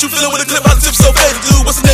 you feeling with a clip out the tip so faded, dude? What's the